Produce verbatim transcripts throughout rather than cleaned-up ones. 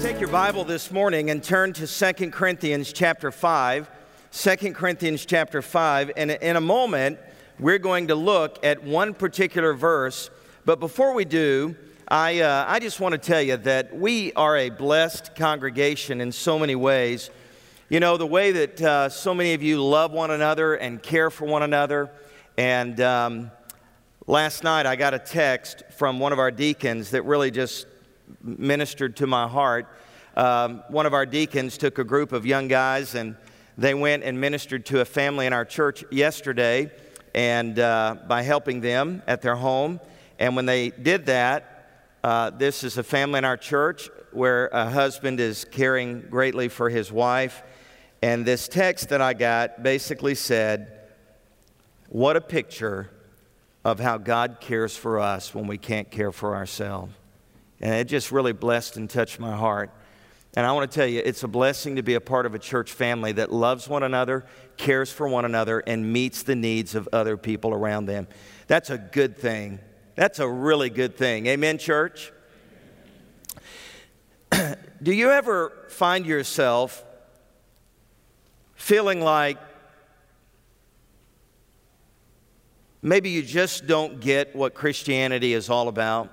Take your Bible this morning and turn to Second Corinthians chapter five. Second Corinthians chapter five. And in a moment, we're going to look at one particular verse. But before we do, I, uh, I just want to tell you that we are a blessed congregation in so many ways. You know, the way that uh, so many of you love one another and care for one another. And um, last night I got a text from one of our deacons that really just ministered to my heart. Um, one of our deacons took a group of young guys and they went and ministered to a family in our church yesterday, and uh, by helping them at their home. And when they did that, uh, this is a family in our church where a husband is caring greatly for his wife. And this text that I got basically said, what a picture of how God cares for us when we can't care for ourselves. And it just really blessed and touched my heart. And I want to tell you, it's a blessing to be a part of a church family that loves one another, cares for one another, and meets the needs of other people around them. That's a good thing. That's a really good thing. Amen, church? Do you ever find yourself feeling like maybe you just don't get what Christianity is all about?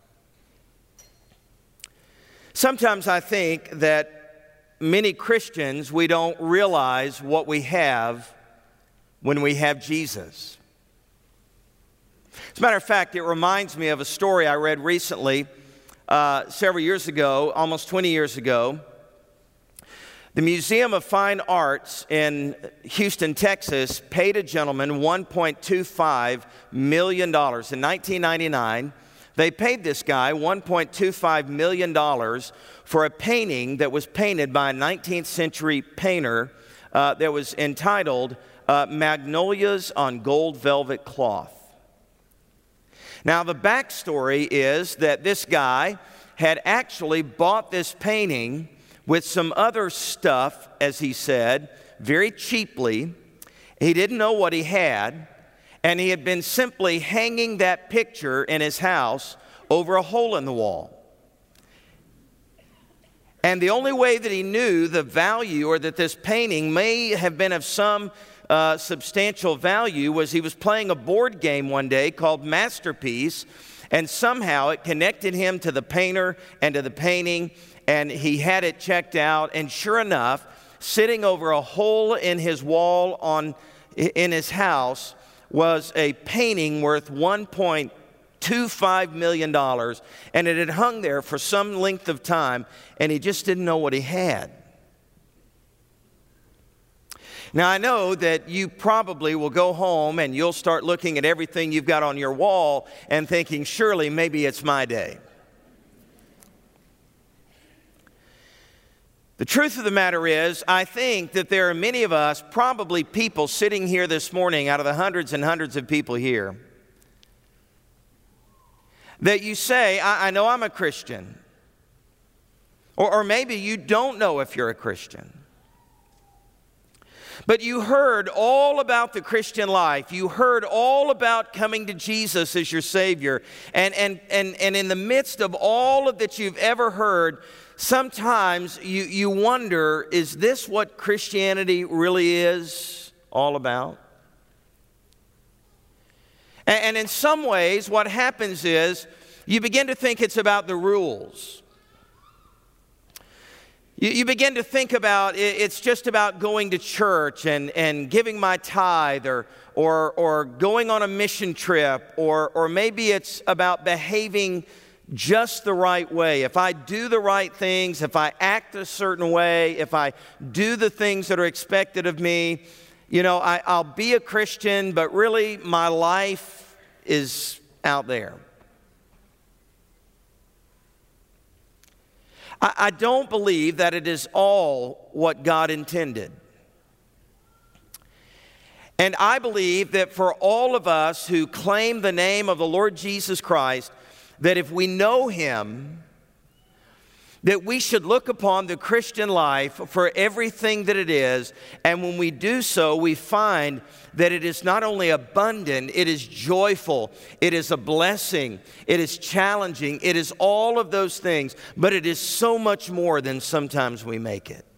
Sometimes I think that many Christians, we don't realize what we have when we have Jesus. As a matter of fact, it reminds me of a story I read recently, uh, several years ago, almost twenty years ago. The Museum of Fine Arts in Houston, Texas, paid a gentleman one point two five million dollars in nineteen ninety-nine. They paid this guy one point two five million dollars for a painting that was painted by a nineteenth century painter uh, that was entitled uh, Magnolias on Gold Velvet Cloth. Now, the backstory is that this guy had actually bought this painting with some other stuff, as he said, very cheaply. He didn't know what he had. And he had been simply hanging that picture in his house over a hole in the wall. And the only way that he knew the value, or that this painting may have been of some uh, substantial value, was he was playing a board game one day called Masterpiece, and somehow it connected him to the painter and to the painting, and he had it checked out. And sure enough, sitting over a hole in his wall on in his house was a painting worth one point two five million dollars, and it had hung there for some length of time, and he just didn't know what he had. Now, I know that you probably will go home and you'll start looking at everything you've got on your wall and thinking, surely maybe it's my day. The truth of the matter is, I think that there are many of us, probably people sitting here this morning out of the hundreds and hundreds of people here, that you say, I, I know I'm a Christian. Or, or maybe you don't know if you're a Christian. But you heard all about the Christian life. You heard all about coming to Jesus as your Savior. And, and, and, and in the midst of all of that you've ever heard, sometimes you, you wonder, is this what Christianity really is all about? And, and in some ways, what happens is you begin to think it's about the rules. You, you begin to think about it, it's just about going to church and, and giving my tithe, or, or, or going on a mission trip, or, or maybe it's about behaving just the right way. If I do the right things, if I act a certain way, if I do the things that are expected of me, you know, I, I'll be a Christian, but really my life is out there. I, I don't believe that it is all what God intended. And I believe that for all of us who claim the name of the Lord Jesus Christ, that if we know Him, That we should look upon the Christian life for everything that it is, and when we do so, we find that it is not only abundant, it is joyful, it is a blessing, it is challenging, it is all of those things, but it is so much more than sometimes we make it.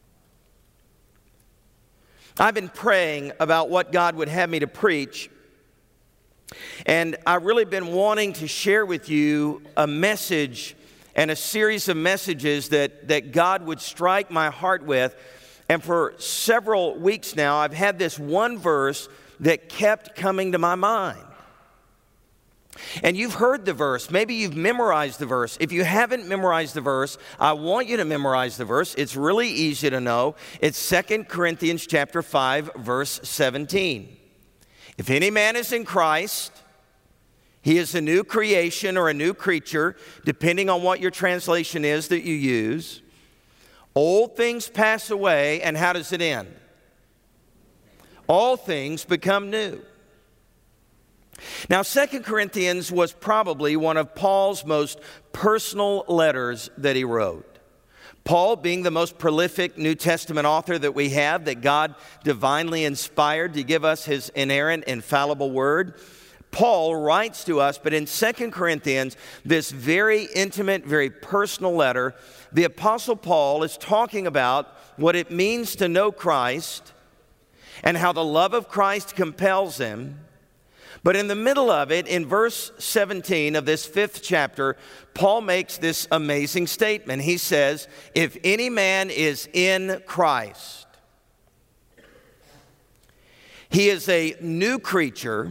I've been praying about what God would have me to preach, and I've really been wanting to share with you a message and a series of messages that, that God would strike my heart with. And for several weeks now, I've had this one verse that kept coming to my mind. And you've heard the verse. Maybe you've memorized the verse. If you haven't memorized the verse, I want you to memorize the verse. It's really easy to know. It's Second Corinthians chapter five, verse seventeen. If any man is in Christ, he is a new creation or a new creature, depending on what your translation is that you use. Old things pass away, and how does it end? All things become new. Now, Second Corinthians was probably one of Paul's most personal letters that he wrote. Paul, being the most prolific New Testament author that we have, that God divinely inspired to give us his inerrant, infallible word, Paul writes to us, but in Second Corinthians, this very intimate, very personal letter, the Apostle Paul is talking about what it means to know Christ and how the love of Christ compels him. But in the middle of it, in verse seventeen of this fifth chapter, Paul makes this amazing statement. He says, if any man is in Christ, he is a new creature.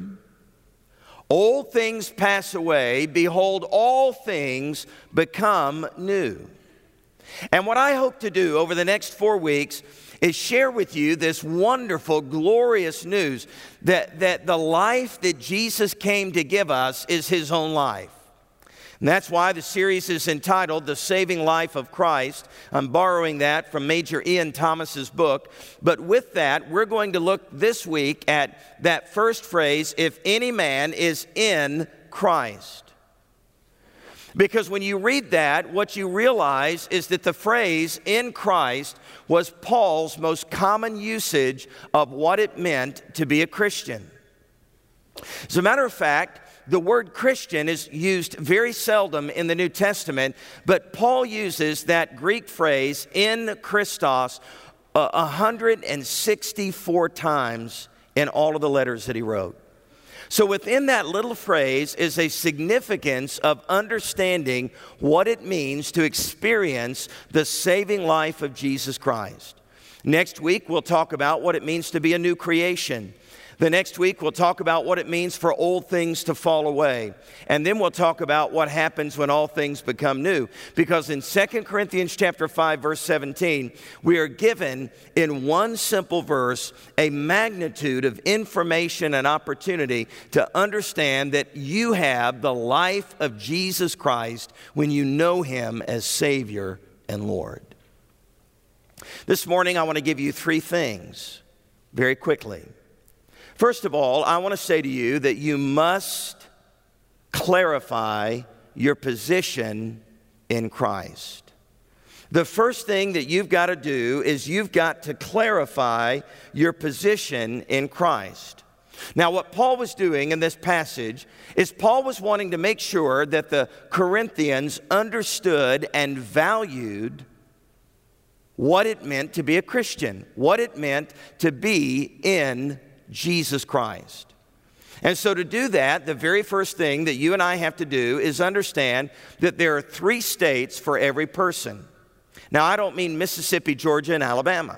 Old things pass away, behold, all things become new. And what I hope to do over the next four weeks is share with you this wonderful, glorious news that, that the life that Jesus came to give us is his own life. And that's why the series is entitled The Saving Life of Christ. I'm borrowing that from Major Ian Thomas's book. But with that, we're going to look this week at that first phrase, if any man is in Christ. Because when you read that, what you realize is that the phrase in Christ was Paul's most common usage of what it meant to be a Christian. As a matter of fact, the word Christian is used very seldom in the New Testament, but Paul uses that Greek phrase in Christos uh, one hundred sixty-four times in all of the letters that he wrote. So within that little phrase is a significance of understanding what it means to experience the saving life of Jesus Christ. Next week, we'll talk about what it means to be a new creation. The next week, we'll talk about what it means for old things to fall away. And then we'll talk about what happens when all things become new. Because in Second Corinthians chapter five, verse seventeen, we are given in one simple verse a magnitude of information and opportunity to understand that you have the life of Jesus Christ when you know him as Savior and Lord. This morning, I want to give you three things very quickly. First of all, I want to say to you that you must clarify your position in Christ. The first thing that you've got to do is you've got to clarify your position in Christ. Now, what Paul was doing in this passage is Paul was wanting to make sure that the Corinthians understood and valued what it meant to be a Christian, what it meant to be in Jesus Christ. And so to do that, the very first thing that you and I have to do is understand that there are three states for every person. Now, I don't mean Mississippi, Georgia, and Alabama.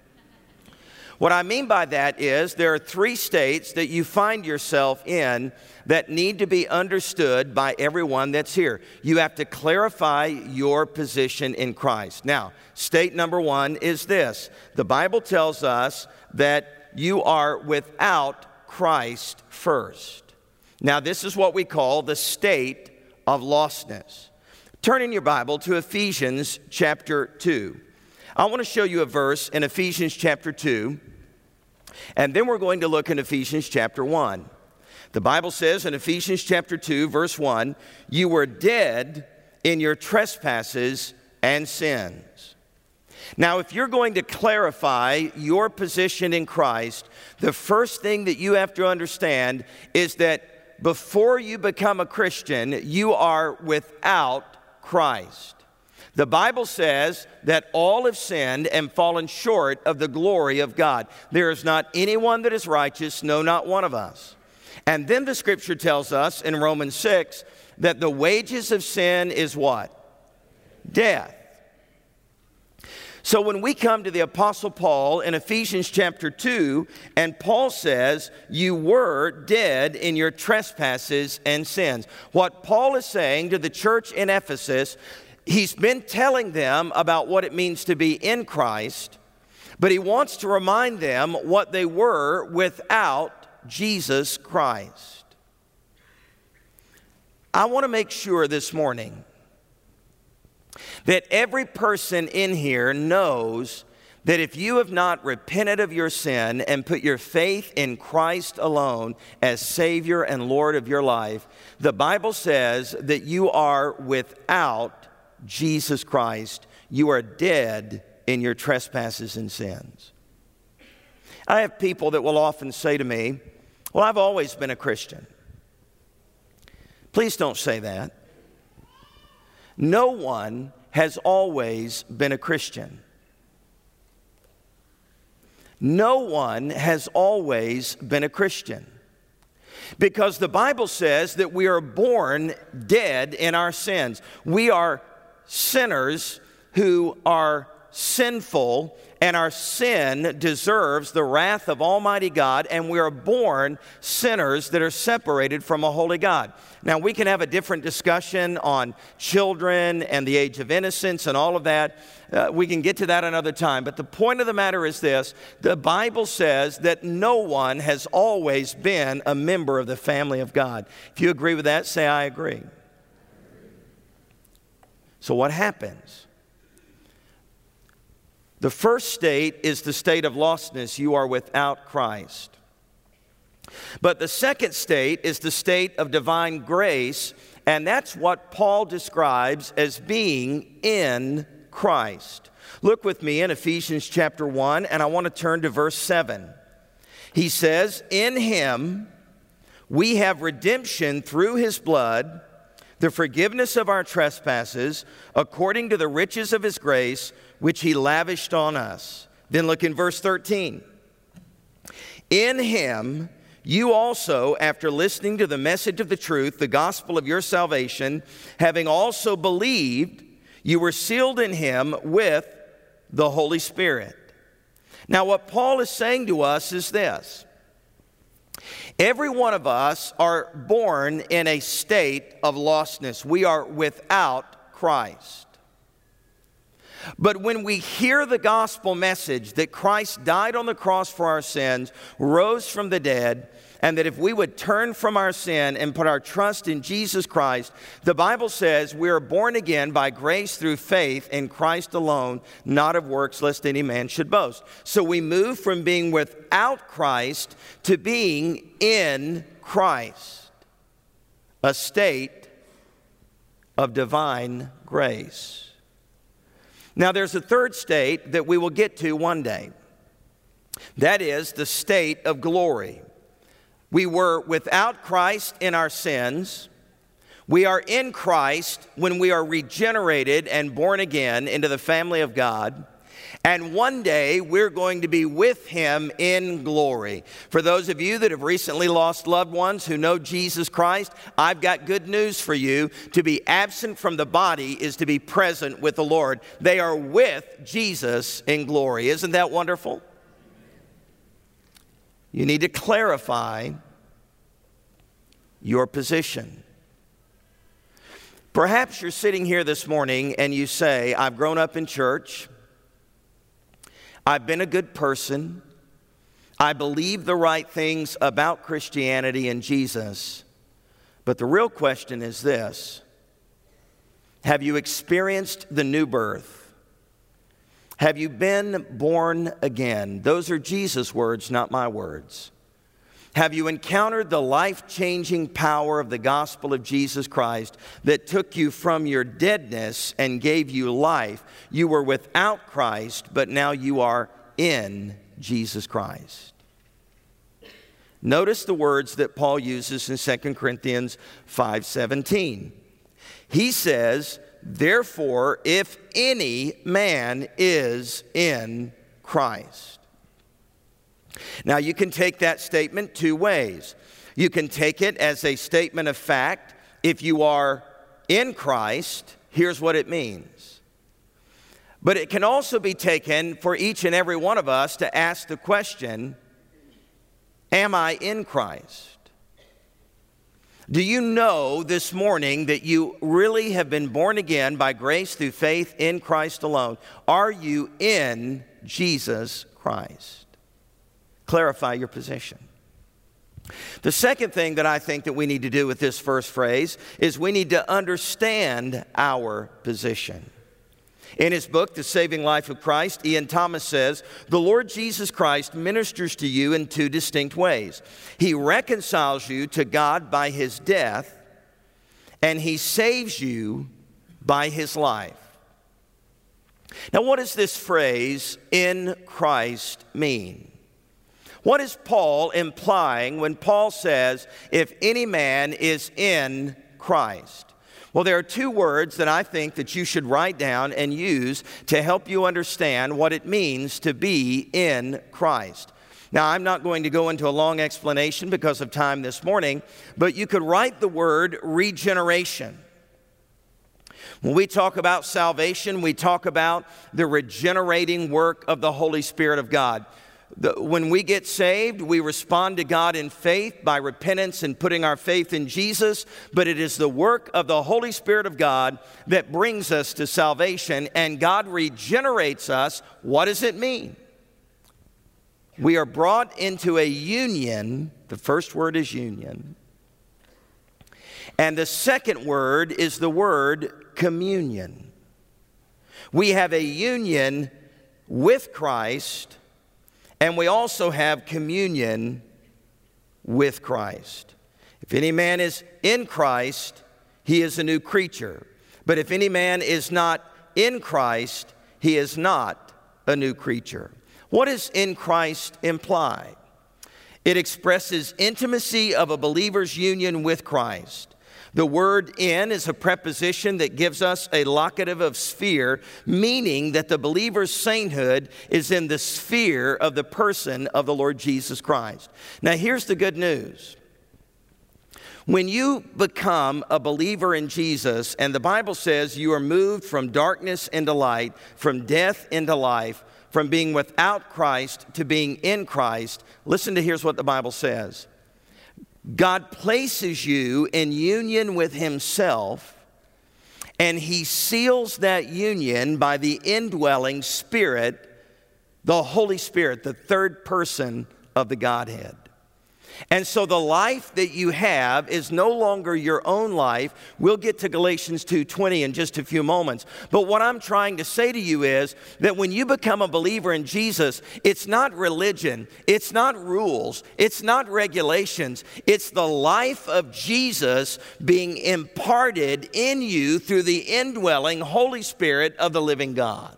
What I mean by that is there are three states that you find yourself in that need to be understood by everyone that's here. You have to clarify your position in Christ. Now, state number one is this. The Bible tells us that you are without Christ first. Now, this is what we call the state of lostness. Turn in your Bible to Ephesians chapter two. I want to show you a verse in Ephesians chapter two, and then we're going to look in Ephesians chapter one. The Bible says in Ephesians chapter two, verse one, you were dead in your trespasses and sins. Now, if you're going to clarify your position in Christ, the first thing that you have to understand is that before you become a Christian, you are without Christ. The Bible says that all have sinned and fallen short of the glory of God. There is not anyone that is righteous, no, not one of us. And then the scripture tells us in Romans six that the wages of sin is what? Death. So when we come to the Apostle Paul in Ephesians chapter two, and Paul says, you were dead in your trespasses and sins. What Paul is saying to the church in Ephesus, he's been telling them about what it means to be in Christ, but he wants to remind them what they were without Jesus Christ. I want to make sure this morning that every person in here knows that if you have not repented of your sin and put your faith in Christ alone as Savior and Lord of your life, the Bible says that you are without Jesus Christ. You are dead in your trespasses and sins. I have people that will often say to me, well, I've always been a Christian. Please don't say that. No one has always been a Christian. No one has always been a Christian. Because the Bible says that we are born dead in our sins. We are sinners who are sinful, and our sin deserves the wrath of Almighty God, and we are born sinners that are separated from a holy God. Now, we can have a different discussion on children and the age of innocence and all of that. Uh, we can get to that another time. But the point of the matter is this: the Bible says that no one has always been a member of the family of God. If you agree with that, say, I agree. So what happens? The first state is the state of lostness. You are without Christ. But the second state is the state of divine grace, and that's what Paul describes as being in Christ. Look with me in Ephesians chapter one, and I want to turn to verse seven. He says, in him we have redemption through his blood, the forgiveness of our trespasses, according to the riches of his grace, which he lavished on us. Then look in verse thirteen. In him you also, after listening to the message of the truth, the gospel of your salvation, having also believed, you were sealed in him with the Holy Spirit. Now what Paul is saying to us is this: every one of us are born in a state of lostness. We are without Christ. But when we hear the gospel message that Christ died on the cross for our sins, rose from the dead, and that if we would turn from our sin and put our trust in Jesus Christ, the Bible says we are born again by grace through faith in Christ alone, not of works, lest any man should boast. So we move from being without Christ to being in Christ, a state of divine grace. Now, there's a third state that we will get to one day. That is the state of glory. We were without Christ in our sins. We are in Christ when we are regenerated and born again into the family of God. And one day we're going to be with him in glory. For those of you that have recently lost loved ones who know Jesus Christ, I've got good news for you. To be absent from the body is to be present with the Lord. They are with Jesus in glory. Isn't that wonderful? You need to clarify your position. Perhaps you're sitting here this morning and you say, I've grown up in church. I've been a good person. I believe the right things about Christianity and Jesus. But the real question is this: have you experienced the new birth? Have you been born again? Those are Jesus' words, not my words. Have you encountered the life-changing power of the gospel of Jesus Christ that took you from your deadness and gave you life? You were without Christ, but now you are in Jesus Christ. Notice the words that Paul uses in Second Corinthians five seventeen. He says, therefore, if any man is in Christ. Now, you can take that statement two ways. You can take it as a statement of fact. If you are in Christ, here's what it means. But it can also be taken for each and every one of us to ask the question, am I in Christ? Do you know this morning that you really have been born again by grace through faith in Christ alone? Are you in Jesus Christ? Clarify your position. The second thing that I think that we need to do with this first phrase is we need to understand our position. In his book, The Saving Life of Christ, Ian Thomas says, the Lord Jesus Christ ministers to you in two distinct ways. He reconciles you to God by his death, and he saves you by his life. Now, what does this phrase, in Christ, mean? What is Paul implying when Paul says, if any man is in Christ? Well, there are two words that I think that you should write down and use to help you understand what it means to be in Christ. Now, I'm not going to go into a long explanation because of time this morning, but you could write the word regeneration. When we talk about salvation, we talk about the regenerating work of the Holy Spirit of God. The, when we get saved, we respond to God in faith by repentance and putting our faith in Jesus. But it is the work of the Holy Spirit of God that brings us to salvation, and God regenerates us. What does it mean? We are brought into a union. The first word is union. And the second word is the word communion. We have a union with Christ, and we also have communion with Christ. If any man is in Christ, he is a new creature. But if any man is not in Christ, he is not a new creature. What does in Christ imply? It expresses intimacy of a believer's union with Christ. The word in is a preposition that gives us a locative of sphere, meaning that the believer's sainthood is in the sphere of the person of the Lord Jesus Christ. Now, here's the good news. When you become a believer in Jesus, and the Bible says you are moved from darkness into light, from death into life, from being without Christ to being in Christ, listen to here's what the Bible says. God places you in union with himself, and he seals that union by the indwelling Spirit, the Holy Spirit, the third person of the Godhead. And so the life that you have is no longer your own life. We'll get to Galatians two twenty in just a few moments. But what I'm trying to say to you is that when you become a believer in Jesus, it's not religion, it's not rules, it's not regulations. It's the life of Jesus being imparted in you through the indwelling Holy Spirit of the living God.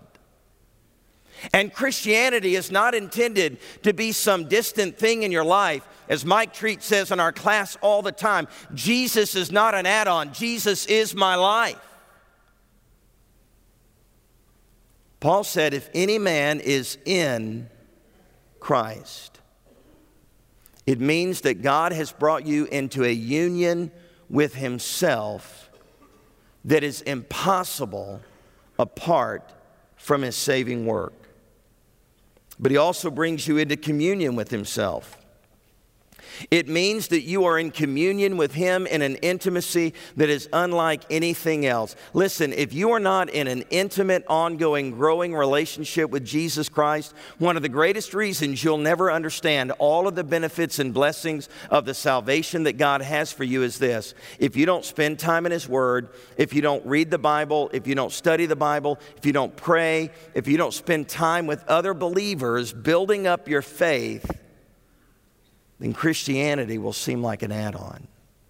And Christianity is not intended to be some distant thing in your life. As Mike Treat says in our class all the time, Jesus is not an add-on. Jesus is my life. Paul said, if any man is in Christ, it means that God has brought you into a union with himself that is impossible apart from his saving work. But he also brings you into communion with himself. It means that you are in communion with him in an intimacy that is unlike anything else. Listen, if you are not in an intimate, ongoing, growing relationship with Jesus Christ, one of the greatest reasons you'll never understand all of the benefits and blessings of the salvation that God has for you is this. If you don't spend time in his word, if you don't read the Bible, if you don't study the Bible, if you don't pray, if you don't spend time with other believers building up your faith, then Christianity will seem like an add-on.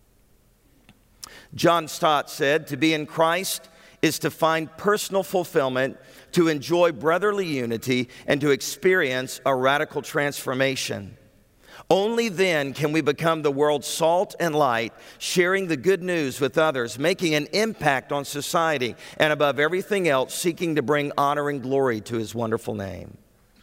John Stott said, to be in Christ is to find personal fulfillment, to enjoy brotherly unity, and to experience a radical transformation. Only then can we become the world's salt and light, sharing the good news with others, making an impact on society, and above everything else, seeking to bring honor and glory to His wonderful name.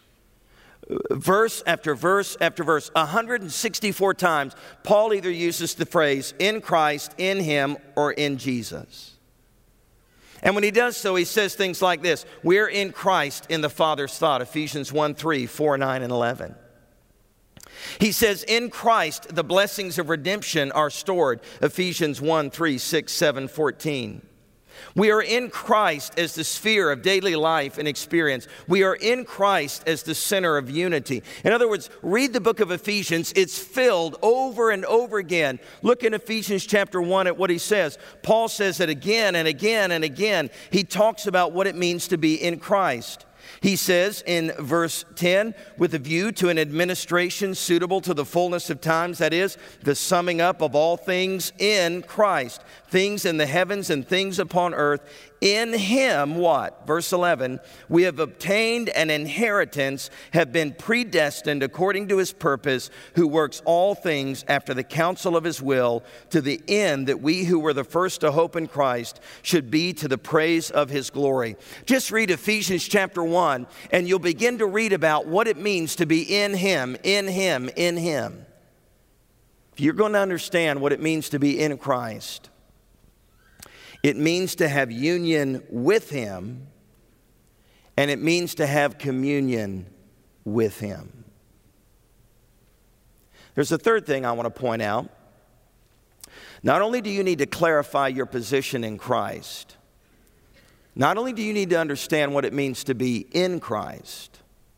Verse after verse after verse, one hundred sixty-four times, Paul either uses the phrase, in Christ, in Him, or in Jesus. And when he does so, he says things like this: we're in Christ in the Father's thought, Ephesians one, three, four, nine, and eleven. He says, in Christ, the blessings of redemption are stored, Ephesians one, three, six, seven, fourteen. We are in Christ as the sphere of daily life and experience. We are in Christ as the center of unity. In other words, read the book of Ephesians. It's filled over and over again. Look in Ephesians chapter one at what he says. Paul says it again and again and again. He talks about what it means to be in Christ. He says in verse ten, with a view to an administration suitable to the fullness of times, that is, the summing up of all things in Christ, things in the heavens and things upon earth. In Him, what? Verse eleven, we have obtained an inheritance, have been predestined according to His purpose, who works all things after the counsel of His will, to the end that we who were the first to hope in Christ should be to the praise of His glory. Just read Ephesians chapter one, and you'll begin to read about what it means to be in Him, in Him, in Him. If you're going to understand what it means to be in Christ, it means to have union with Him, and it means to have communion with Him. There's a third thing I want to point out. Not only do you need to clarify your position in Christ, not only do you need to understand what it means to be in Christ.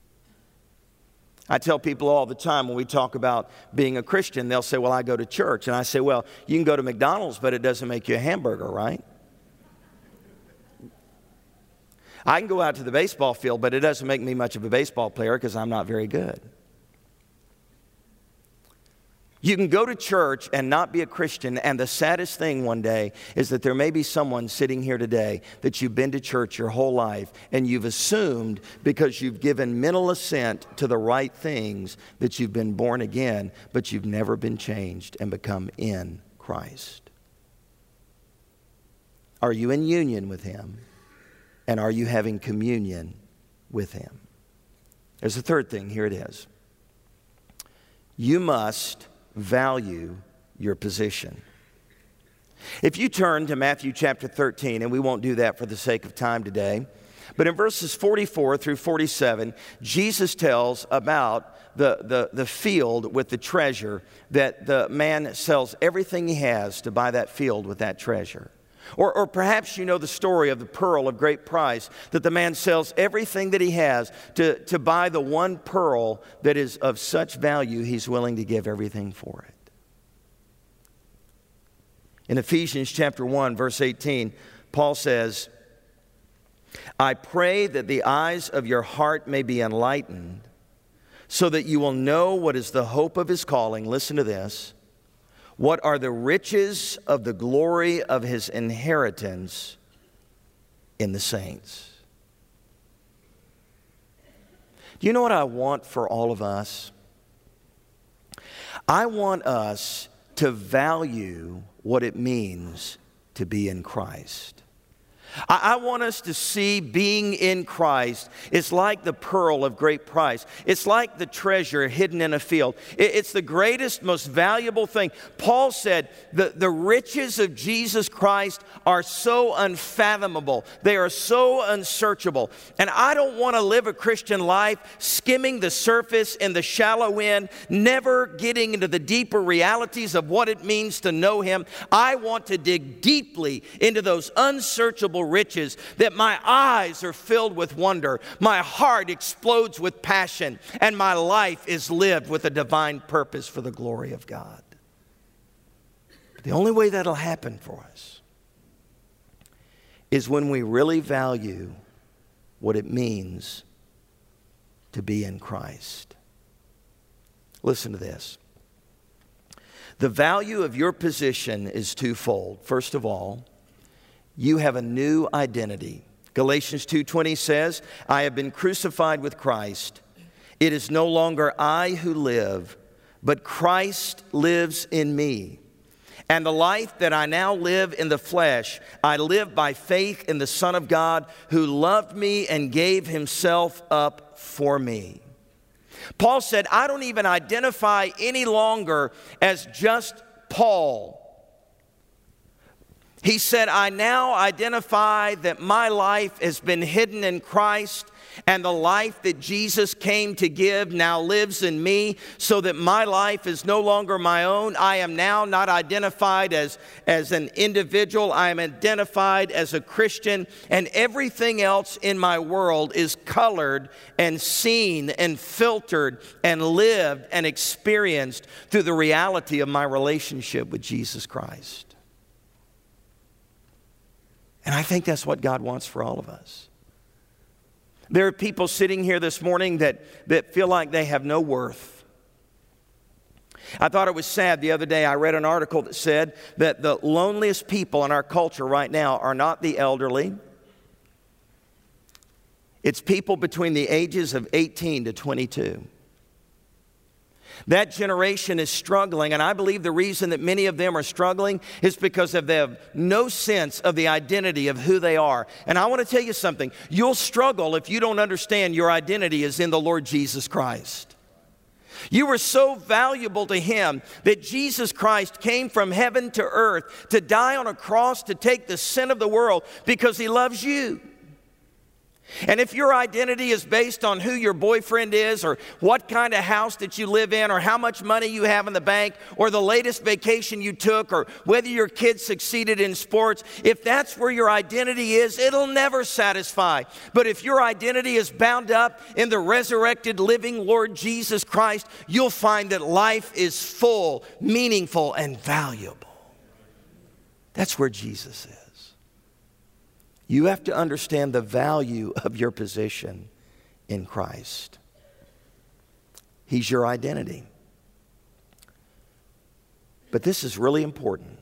I tell people all the time when we talk about being a Christian, they'll say, well, I go to church. And I say, well, you can go to McDonald's, but it doesn't make you a hamburger, right? I can go out to the baseball field, but it doesn't make me much of a baseball player because I'm not very good. You can go to church and not be a Christian, and the saddest thing one day is that there may be someone sitting here today that you've been to church your whole life, and you've assumed because you've given mental assent to the right things that you've been born again, but you've never been changed and become in Christ. Are you in union with Him? And are you having communion with Him? There's a third thing. Here it is. You must value your position. If you turn to Matthew chapter thirteen, and we won't do that for the sake of time today, but in verses forty-four through forty-seven, Jesus tells about the, the, the field with the treasure, that the man sells everything he has to buy that field with that treasure. Or, or perhaps you know the story of the pearl of great price, that the man sells everything that he has to, to buy the one pearl that is of such value he's willing to give everything for it. In Ephesians chapter one, verse eighteen, Paul says, I pray that the eyes of your heart may be enlightened, so that you will know what is the hope of His calling. Listen to this. What are the riches of the glory of His inheritance in the saints? Do you know what I want for all of us? I want us to value what it means to be in Christ. I want us to see being in Christ is like the pearl of great price. It's like the treasure hidden in a field. It's the greatest, most valuable thing. Paul said the, the riches of Jesus Christ are so unfathomable. They are so unsearchable. And I don't want to live a Christian life skimming the surface in the shallow end, never getting into the deeper realities of what it means to know Him. I want to dig deeply into those unsearchable riches, that my eyes are filled with wonder, my heart explodes with passion, and my life is lived with a divine purpose for the glory of God. The only way that'll happen for us is when we really value what it means to be in Christ. Listen to this. The value of your position is twofold. First of all, you have a new identity. Galatians two twenty says, I have been crucified with Christ. It is no longer I who live, but Christ lives in me. And the life that I now live in the flesh, I live by faith in the Son of God who loved me and gave himself up for me. Paul said, I don't even identify any longer as just Paul. He said, I now identify that my life has been hidden in Christ, and the life that Jesus came to give now lives in me, so that my life is no longer my own. I am now not identified as, as an individual. I am identified as a Christian, and everything else in my world is colored and seen and filtered and lived and experienced through the reality of my relationship with Jesus Christ. And I think that's what God wants for all of us. There are people sitting here this morning that, that feel like they have no worth. I thought it was sad the other day. I read an article that said that the loneliest people in our culture right now are not the elderly. It's people between the ages of eighteen to twenty-two. That generation is struggling, and I believe the reason that many of them are struggling is because of they have no sense of the identity of who they are. And I want to tell you something. You'll struggle if you don't understand your identity is in the Lord Jesus Christ. You were so valuable to Him that Jesus Christ came from heaven to earth to die on a cross to take the sin of the world because He loves you. And if your identity is based on who your boyfriend is, or what kind of house that you live in, or how much money you have in the bank, or the latest vacation you took, or whether your kids succeeded in sports, if that's where your identity is, it'll never satisfy. But if your identity is bound up in the resurrected, living Lord Jesus Christ, you'll find that life is full, meaningful, and valuable. That's where Jesus is. You have to understand the value of your position in Christ. He's your identity. But this is really important.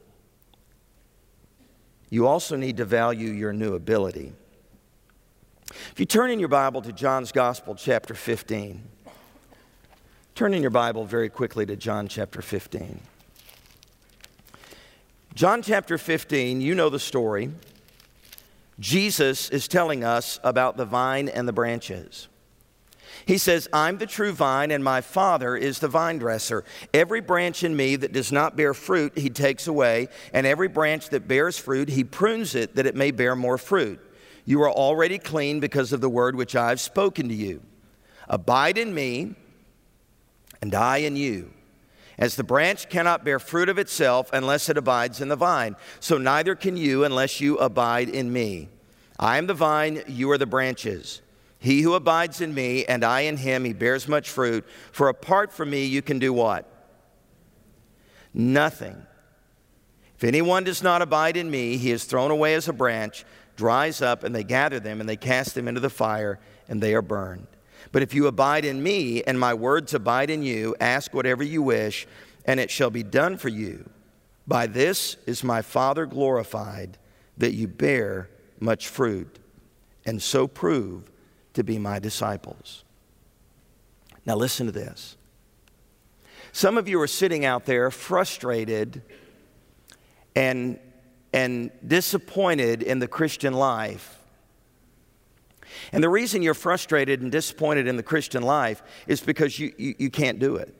You also need to value your new ability. If you turn in your Bible to John's Gospel, chapter fifteen. Turn in your Bible very quickly to John chapter fifteen. John chapter fifteen, you know the story. Jesus is telling us about the vine and the branches. He says, I'm the true vine, and my Father is the vine dresser. Every branch in me that does not bear fruit, He takes away, and every branch that bears fruit, He prunes it that it may bear more fruit. You are already clean because of the word which I have spoken to you. Abide in me, and I in you. As the branch cannot bear fruit of itself unless it abides in the vine, so neither can you unless you abide in me. I am the vine, you are the branches. He who abides in me and I in him, he bears much fruit. For apart from me, you can do what? Nothing. If anyone does not abide in me, he is thrown away as a branch, dries up, and they gather them and they cast them into the fire, and they are burned. But if you abide in me, and my words abide in you, ask whatever you wish, and it shall be done for you. By this is my Father glorified, that you bear much fruit, and so prove to be my disciples. Now listen to this. Some of you are sitting out there frustrated and, and disappointed in the Christian life. And the reason you're frustrated and disappointed in the Christian life is because you, you, you can't do it.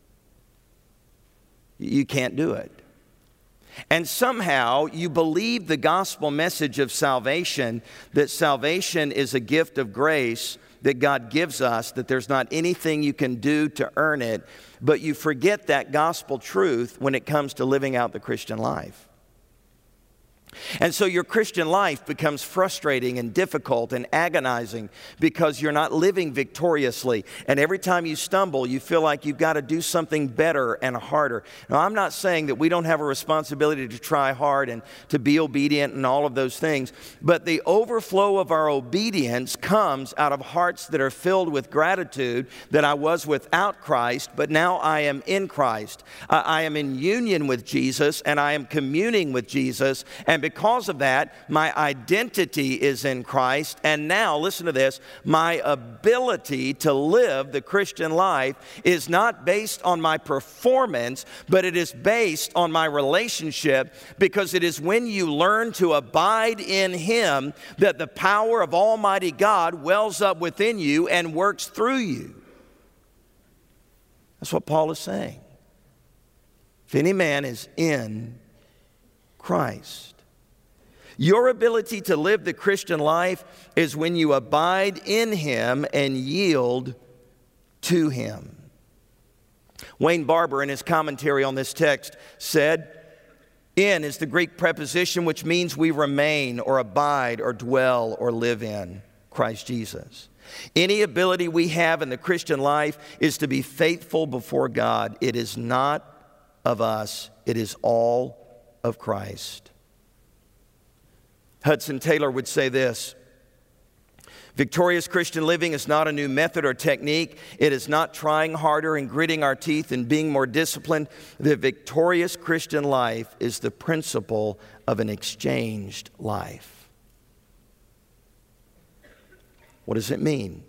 You can't do it. And somehow you believe the gospel message of salvation, that salvation is a gift of grace that God gives us, that there's not anything you can do to earn it, but you forget that gospel truth when it comes to living out the Christian life. And so your Christian life becomes frustrating and difficult and agonizing because you're not living victoriously. And every time you stumble, you feel like you've got to do something better and harder. Now, I'm not saying that we don't have a responsibility to try hard and to be obedient and all of those things, but the overflow of our obedience comes out of hearts that are filled with gratitude that I was without Christ, but now I am in Christ. Uh, I am in union with Jesus, and I am communing with Jesus, and because of that, my identity is in Christ. And now, listen to this, my ability to live the Christian life is not based on my performance, but it is based on my relationship, because it is when you learn to abide in Him that the power of Almighty God wells up within you and works through you. That's what Paul is saying. If any man is in Christ. Your ability to live the Christian life is when you abide in Him and yield to Him. Wayne Barber, in his commentary on this text, said, "In is the Greek preposition which means we remain or abide or dwell or live in Christ Jesus. Any ability we have in the Christian life is to be faithful before God. It is not of us. It is all of Christ." Hudson Taylor would say this: victorious Christian living is not a new method or technique. It is not trying harder and gritting our teeth and being more disciplined. The victorious Christian life is the principle of an exchanged life. What does it mean?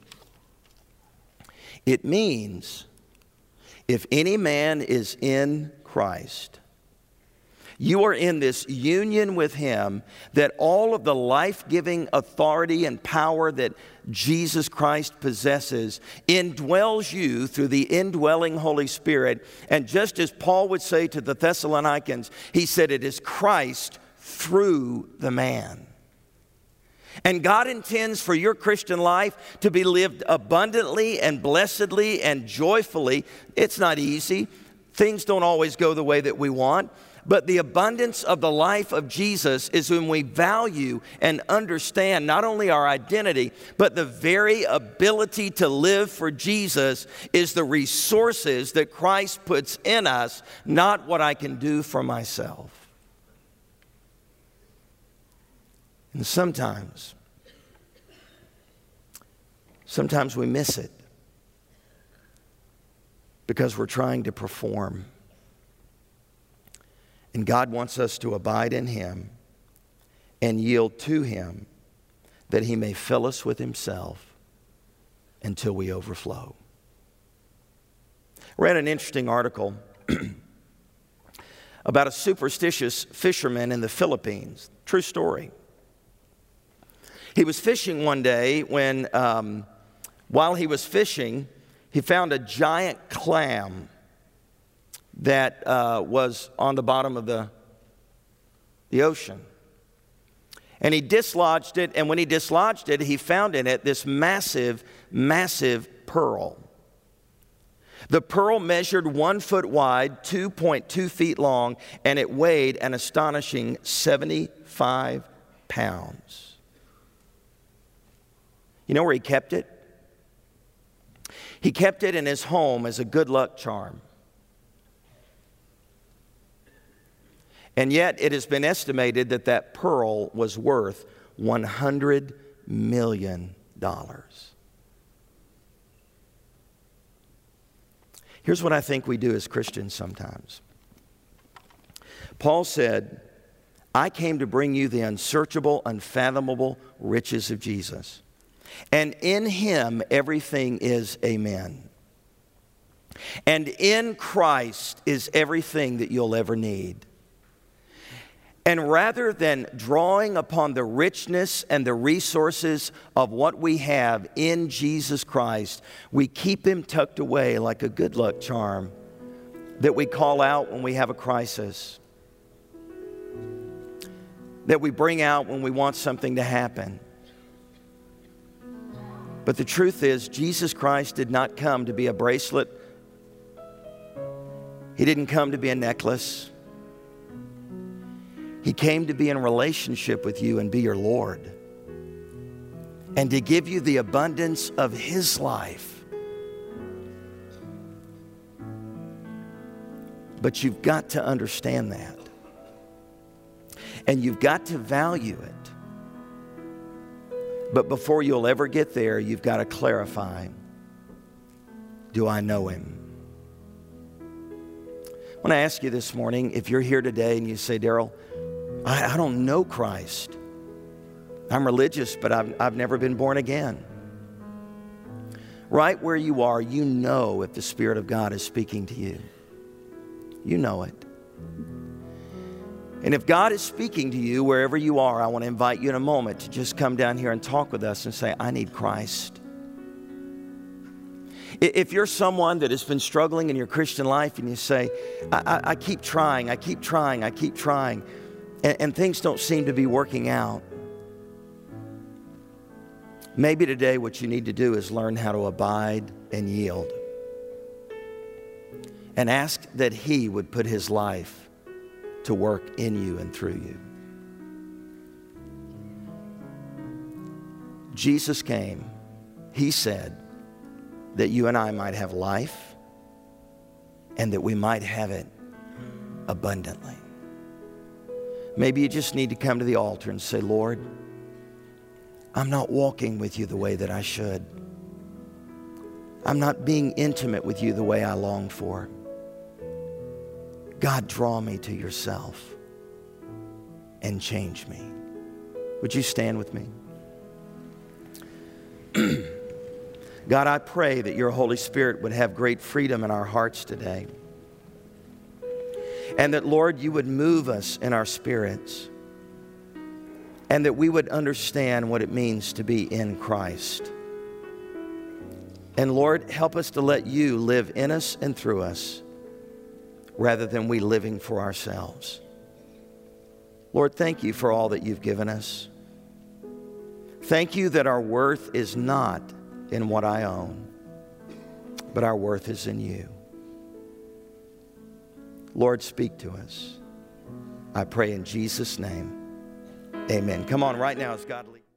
It means if any man is in Christ, you are in this union with Him, that all of the life-giving authority and power that Jesus Christ possesses indwells you through the indwelling Holy Spirit. And just as Paul would say to the Thessalonians, he said it is Christ through the man. And God intends for your Christian life to be lived abundantly and blessedly and joyfully. It's not easy. Things don't always go the way that we want. But the abundance of the life of Jesus is when we value and understand not only our identity, but the very ability to live for Jesus is the resources that Christ puts in us, not what I can do for myself. And sometimes, sometimes we miss it because we're trying to perform. And God wants us to abide in Him and yield to Him that He may fill us with Himself until we overflow. I read an interesting article about a superstitious fisherman in the Philippines. True story. He was fishing one day when, um, while he was fishing, he found a giant clam that uh, was on the bottom of the, the ocean. And he dislodged it, and when he dislodged it, he found in it this massive, massive pearl. The pearl measured one foot wide, two point two feet long, and it weighed an astonishing seventy-five pounds. You know where he kept it? He kept it in his home as a good luck charm. And yet it has been estimated that that pearl was worth one hundred million dollars. Here's what I think we do as Christians sometimes. Paul said, I came to bring you the unsearchable, unfathomable riches of Jesus. And in Him everything is amen. And in Christ is everything that you'll ever need. And rather than drawing upon the richness and the resources of what we have in Jesus Christ, we keep Him tucked away like a good luck charm that we call out when we have a crisis, that we bring out when we want something to happen. But the truth is, Jesus Christ did not come to be a bracelet. He didn't come to be a necklace. He came to be in relationship with you and be your Lord, and to give you the abundance of His life. But you've got to understand that. And you've got to value it. But before you'll ever get there, you've got to clarify, do I know Him? I want to ask you this morning, if you're here today and you say, Daryl, I, I don't know Christ. I'm religious, but I've, I've never been born again. Right where you are, you know if the Spirit of God is speaking to you. You know it. And if God is speaking to you wherever you are, I want to invite you in a moment to just come down here and talk with us and say, I need Christ. If you're someone that has been struggling in your Christian life and you say, I, I, I keep trying, I keep trying, I keep trying, and, and things don't seem to be working out, maybe today what you need to do is learn how to abide and yield. And ask that He would put His life to work in you and through you. Jesus came. He said that you and I might have life and that we might have it abundantly. Maybe you just need to come to the altar and say, Lord, I'm not walking with you the way that I should. I'm not being intimate with you the way I long for. God, draw me to yourself and change me. Would you stand with me? God, I pray that your Holy Spirit would have great freedom in our hearts today. And that, Lord, you would move us in our spirits. And that we would understand what it means to be in Christ. And Lord, help us to let you live in us and through us, rather than we living for ourselves. Lord, thank you for all that you've given us. Thank you that our worth is not in what I own, but our worth is in you. Lord, speak to us. I pray in Jesus' name. Amen. Come on, right now, as God leads.